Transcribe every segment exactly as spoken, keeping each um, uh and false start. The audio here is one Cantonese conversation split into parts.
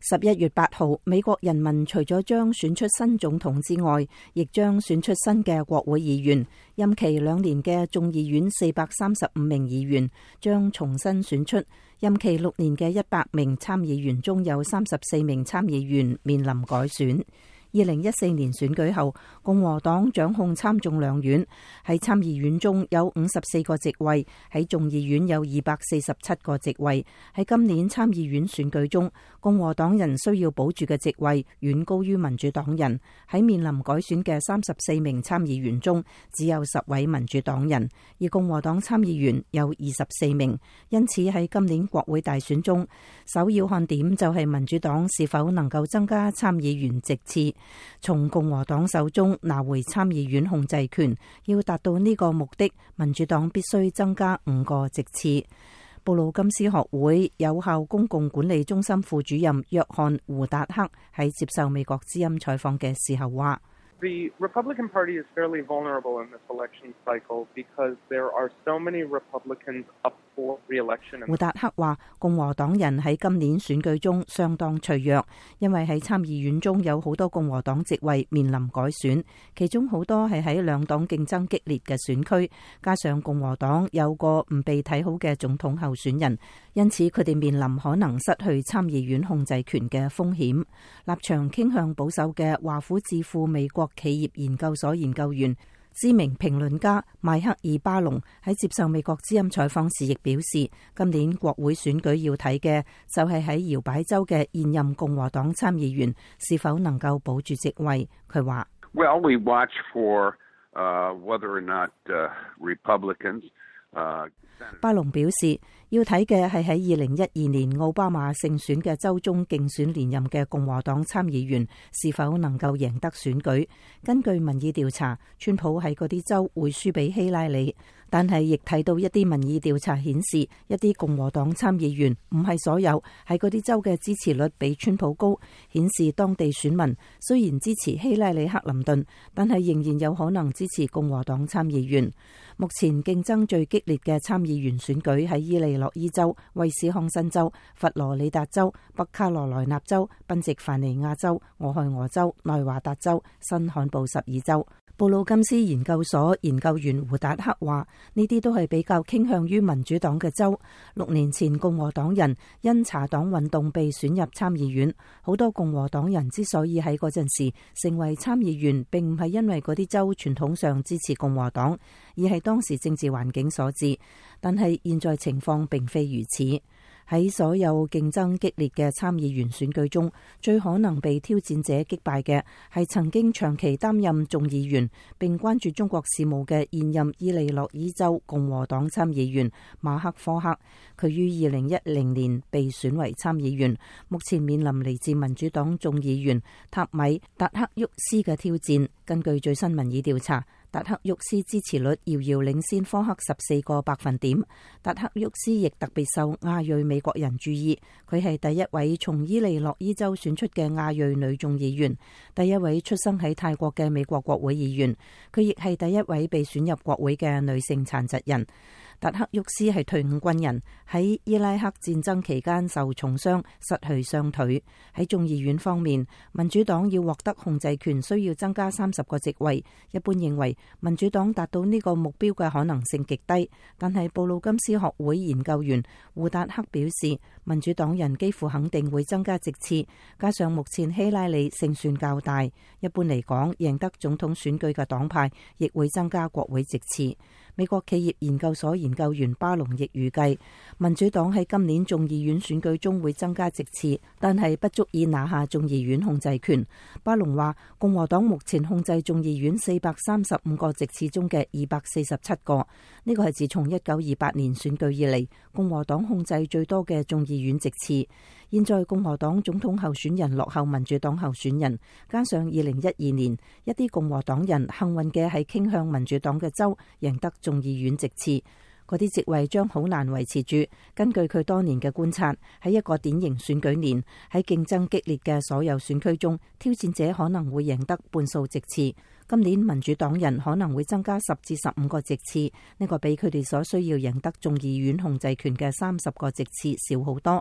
十一月八號，美國人民除咗將選出新總統之外，亦將選出新嘅國會議員。任期兩年嘅眾議院四百三十五名議員將重新選出，任期六年嘅一百名參議員中有三十四名參議員面臨改選。二零一四年選舉後，共和黨掌控參眾兩院，喺參議院中有五十四個席位，喺眾議院有二百四十七個席位。喺今年參議院選舉中，共和黨人需要保住嘅席位遠高於民主黨人。喺面臨改選嘅三十四名參議員中，只有十位民主黨人，而共和黨參議員有二十四名。因此喺今年國會大選中，首要看點就係民主黨是否能夠增加參議員席次，從共和黨手中拿回參議院控制權。要達到呢個目的，民主黨必須增加五個席次。布魯金斯學會有效公共管理中心副主任約翰胡達克喺接受美國之音採訪嘅時候話 ：The Republican Party is fairly vulnerable in this election cycle because there are so many Republicans up for re-election. 胡達克話，共和黨人喺今年選舉中相當脆弱，因為喺參議院中有好多共和黨席位面臨改選，其中好多係喺兩黨競爭激烈嘅選區，加上共和黨有個唔被睇好嘅總統候選人，因此佢哋面臨可能失去參議院控制權嘅風險。立場傾向保守嘅華府智庫美國企業研究所研究員、知名評論家邁克爾巴隆喺接受美國之音採訪時亦表示，今年國會選舉要睇嘅就係喺搖擺州嘅現任共和黨參議員是否能夠保住席位。佢話 ：Well, we watch for, uh, whether or not, uh, Republicans, uh, 巴隆表示，要睇嘅係喺二零一二年奧巴馬勝選嘅州中競選連任嘅共和黨參議員是否能夠贏得選舉。根據民意調查，川普喺嗰啲州會輸俾希拉里，但係亦睇到一啲民意調查顯示，一啲共和黨參議員唔係所有喺嗰啲州嘅支持率比川普高，顯示當地選民雖然支持希拉里克林頓，但係仍然有可能支持共和黨參議員。目前競爭最激烈嘅參議員選舉喺伊利諾伊州、威斯康辛州、佛羅里達州、北卡羅來納州、賓夕凡尼亞州、俄亥俄州、內華達州、新罕布什爾州。布魯金斯研究所研究員胡達克話：呢啲都係比較傾向於民主黨嘅州。六年前共和黨人因查黨運動被選入參議院，好多共和黨人之所以喺嗰陣時成為參議員，並唔係因為嗰啲州傳統上支持共和黨，而係當時政治環境所致。但係現在情況並非如此。喺所有競爭激烈嘅參議員選舉中，最可能被挑戰者擊敗嘅係曾經長期擔任眾議員並關注中國事務嘅現任伊利諾伊州共和黨參議員馬克科克。佢於二零一零年被選為參議員，目前面臨嚟自民主黨眾議員塔米達克沃斯嘅挑戰。根據最新民意調查，達克沃斯支持率遙遙領先科克十四個百分點。達克沃斯亦特別受亞裔美國人注意，佢係第一位從伊利諾伊州選出嘅亞裔女眾議員，第一位出生喺泰國嘅美國國會議員，佢亦係第一位被選入國會嘅女性殘疾人。達克沃斯係退伍軍人，喺伊拉克戰爭期間受重傷，失去雙腿。喺眾議院方面，民主黨要獲得控制權，需要增加三十個席位。一般認為民主黨達到呢個目標嘅可能性極低，但係布魯金斯學會研究員胡達克表示，民主黨人幾乎肯定會增加席次，加上目前希拉里勝算較大，一般嚟講，贏得總統選舉嘅黨派亦會增加國會席次。美國企業研究所研究員巴隆亦預計，民主黨喺今年眾議院選舉中會增加席次，但係不足以拿下眾議院控制權。巴隆話，共和黨目前控制眾議院四百三十五個席次中嘅二百四十七個，呢個係自從一九二八年選舉以嚟，共和黨控制最多嘅眾議院席次。現在共和黨總統候選人落後民主黨候選人，加上二零一二年一啲共和黨人幸運嘅係傾向民主黨嘅州贏得眾議院席次，嗰啲席位將好難維持住。根據佢多年嘅觀察，喺一個典型選舉年，喺競爭激烈嘅所有選區中，挑戰者可能會贏得半數席次。今年民主黨人可能會增加十至十五個席次，呢個比佢哋所需要贏得眾議院控制權嘅三十個席次少好多。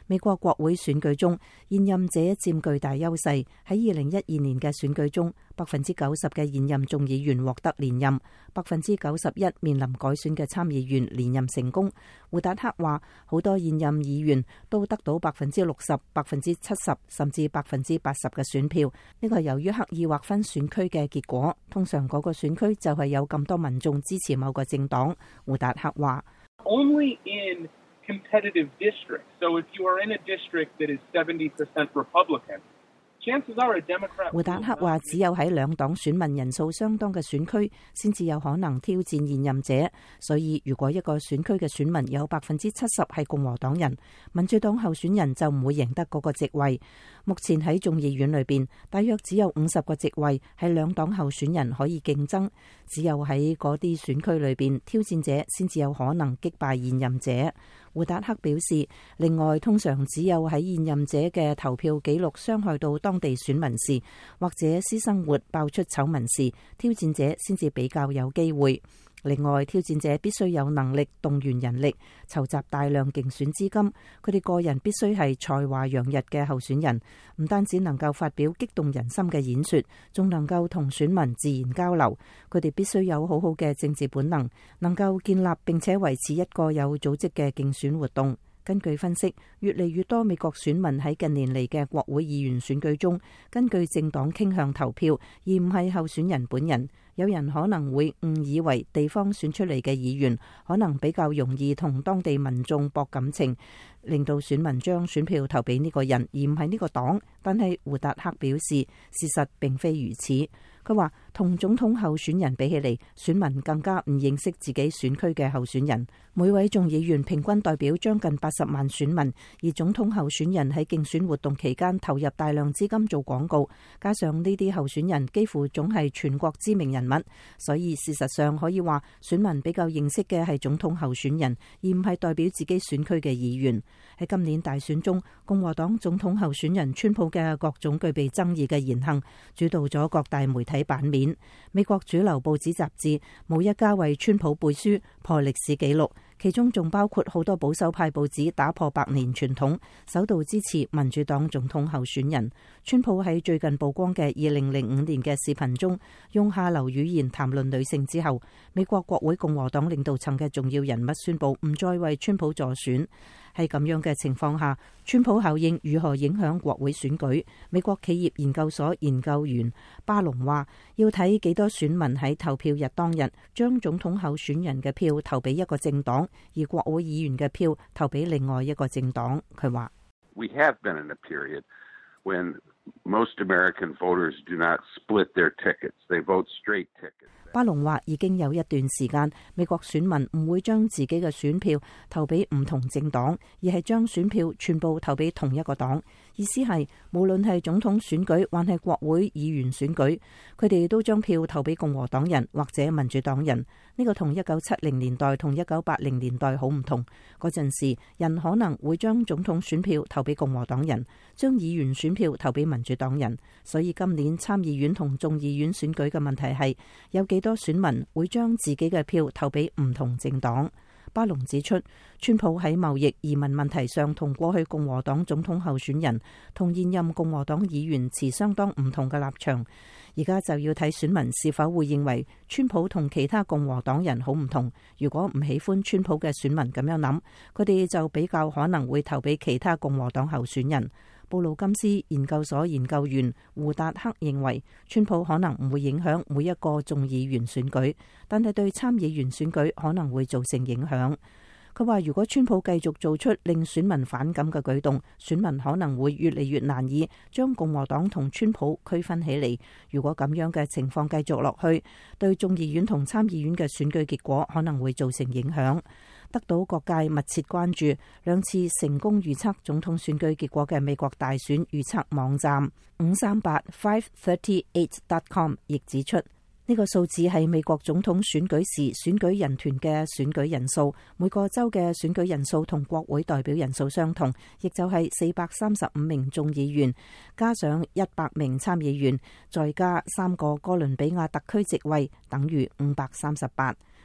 美國國會選舉中，現任者佔巨大優勢。喺二零一二年嘅選舉中，百分之九十嘅現任眾議員獲得連任，百分之九十一面臨改選嘅參議員連任成功。胡達克話，好多現任議員都得到百分之六十、百分之七十甚至百分之八十嘅選票，呢個係由於刻意劃分選區嘅結果。通常嗰個選區就係有咁多民眾支持某個政黨。胡達克話。 Only in competitive districts. So if you are in a district that is seventy percent Republican, chances are a Democrat. 胡達克話：只有喺兩黨選民人數相當嘅選區，先至有可能挑戰現任者。所以，如果一個選區嘅選民有百分之七十係共和黨人，民主黨候選人就唔會贏得嗰個席位。目前喺眾議院裏邊，大約只有五十個席位係兩黨候選人可以競爭。只有喺嗰啲選區裏邊，挑戰者先至有可能擊敗現任者。胡達克表示，另外通常只有喺現任者嘅投票記錄傷害到當地選民時，或者私生活爆出醜聞時，挑戰者先至比較有機會。另外，挑戰者必須有能力動員人力，籌集大量競選資金。佢哋個人必須係才華洋溢嘅候選人，唔單止能夠發表激動人心嘅演說，仲能夠同選民自然交流。佢哋必須有好好嘅政治本能，能夠建立並且維持一個有組織嘅競選活動。根據分析，越嚟越多美國選民喺近年嚟嘅國會議員選舉中，根據政黨傾向投票，而唔係候選人本人。有人可能會誤以為地方選出嚟嘅議員可能比較容易同當地民眾博感情，令到選民將選票投俾呢個人，而唔係呢個黨。但係胡達克表示，事實並非如此。佢話，同總統候選人比起嚟，選民更加唔認識自己選區嘅候選人。每位眾議員平均代表將近八十萬選民，而總統候選人喺競選活動期間投入大量資金做廣告，加上呢啲候選人幾乎總係全國知名人物，所以事實上可以話，選民比較認識嘅係總統候選人，而唔係代表自己選區嘅議員。喺今年大選中，共和黨總統候選人川普嘅各種具備爭議嘅言行，主導咗各大媒體版面。美國主流報紙雜誌冇一家為川普背書破歷史紀錄，其中仲包括好多保守派報紙打破百年傳統，首度支持民主黨總統候選人。川普喺最近曝光嘅二零零五年嘅視頻中，用下流語言談論女性之後，美國國會共和黨領導層嘅重要人物宣布唔再為川普助選。喺咁樣嘅情況下，川普效應如何影響國會選舉？美國企業研究所研究員巴隆話，要睇幾多選民喺投票日當日將總統候選人嘅票投俾一個政黨，而國會議員嘅票投俾另外一個政黨。佢話 ：We have been in a period when most American voters do not split their tickets; they vote straight tickets. 巴隆話，已經有一段時間，美國選民唔會將自己嘅選票投俾唔同政黨，而係將選票全部投俾同一個黨。意思係，無論係總統選舉還係國會議員選舉，佢哋都將票投俾共和黨人或者民主黨人。呢個同一九七零年代同一九八零年代好唔同。嗰陣時，人可能會將總統選票投俾共和黨人，將議員選票投俾民主黨人。所以今年參議院同眾議院選舉嘅問題係，有幾多選民會將自己嘅票投俾唔同政黨。巴隆指出，川普喺貿易移民問題上同過去共和黨總統候選人同現任共和黨議員持相當唔同嘅立場。而家就要睇選民是否會認為川普同其他共和黨人好唔同。如果唔喜歡川普嘅選民咁樣諗，佢哋就比較可能會投俾其他共和黨候選人。布魯金斯研究所研究員胡達克認為，川普可能唔會影響每一個眾議員選舉，但係對參議員選舉可能會造成影響。佢話，如果川普繼續做出令選民反感嘅舉動，選民可能會越嚟越難以將共和黨同川普區分起嚟。如果咁樣嘅情況繼續落去，對眾議院同參議院嘅選舉結果可能會造成影響。得到各界密切關注，兩次成功預測總統選舉結果嘅美國大選預測網站五三八 five thirty eight dot com 亦指出，呢個數字係美國總統選舉時選舉人團嘅選舉人數，每個州嘅選舉人數同國會代表人數相同，亦就係四百三十五名眾議員，加上一百名參議員，再加三個哥倫比亞特區席位，等於五百三十八。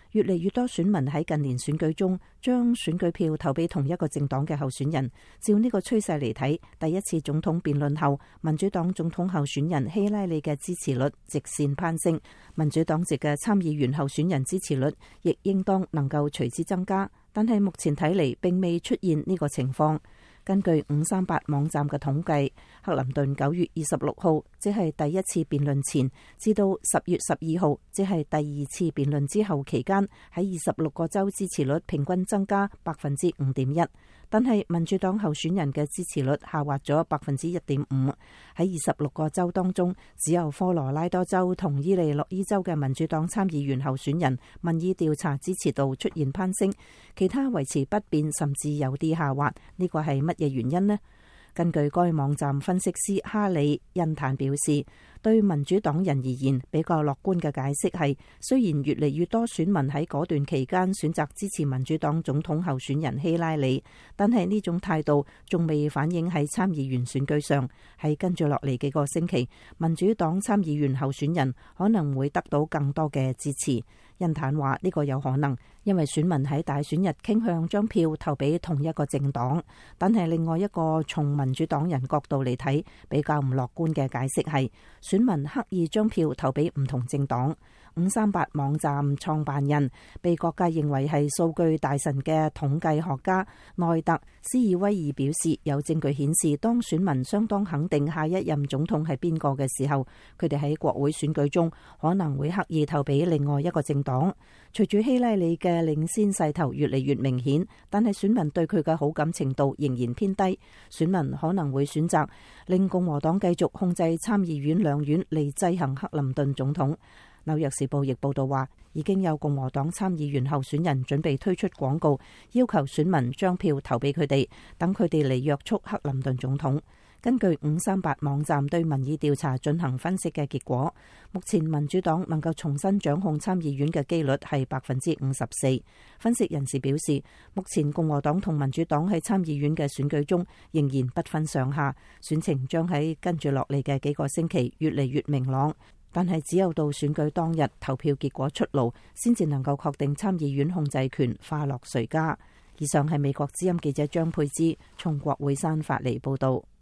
越嚟越多選民喺近年選舉中將選舉票投俾同一個政黨嘅候選人。照呢個趨勢嚟睇，第一次總統辯論後，民主黨總統候選人希拉里嘅支持率直線攀升，民主黨籍嘅參議員候選人支持率亦應當能夠隨之增加。但係目前睇嚟並未出現呢個情況。根據五三八網站嘅統計，克林頓九月二十六號，即係第一次辯論前，至到十月十二號，即係第二次辯論之後期間，喺二十六個州支持率平均增加百分之五點一。但係民主黨候選人嘅支持率下滑咗百分之一點五。喺二十六個州當中，只有科羅拉多州同伊利諾伊州嘅民主黨參議員候選人民意調查支持度出現攀升，其他維持不變，甚至有啲下滑。呢個係乜嘢原因呢？根據該網站分析師哈里印坦表示，對民主黨人而言，比較樂觀嘅解釋係，雖然越嚟越多選民喺嗰段期間選擇支持民主黨總統候選人希拉里，但係呢種態度仲未反映喺參議員選舉上。喺跟住落嚟幾個星期，民主黨參議員候選人可能會得到更多嘅支持。印坦話呢個有可能，因為選民喺大選日傾向將票投俾同一個政黨。但係另外一個從民主黨人角度嚟睇比較唔樂觀嘅解釋係，選民刻意將票投俾唔同政黨。五三八網站創辦人、被各界認為係數據大神嘅統計學家內特斯爾威爾表示，有證據顯示，當選民相當肯定下一任總統係邊個嘅時候，佢哋喺國會選舉中可能會刻意投俾另外一個政黨。隨住希拉里嘅領先勢頭越嚟越明顯，但係選民對佢嘅好感程度仍然偏低，選民可能會選擇令共和黨繼續控制參議院兩院嚟制衡克林頓總統。紐約時報亦報道話，已經有共和黨參議員候選人準備推出廣告，要求選民將票投俾佢哋，等佢哋嚟約束克林頓總統。根據五三八網站對民意調查進行分析嘅結果，目前民主黨能夠重新掌控參議院嘅機率係百分之五十四。分析人士表示，目前共和黨同民主黨喺參議院嘅選舉中仍然不分上下，選情將喺跟住落嚟嘅幾個星期越嚟越明朗。但係只有到選舉當日投票結果出爐，先至能夠確定參議院控制權花落誰家。以上係美國之音記者張佩芝從國會山發嚟報道。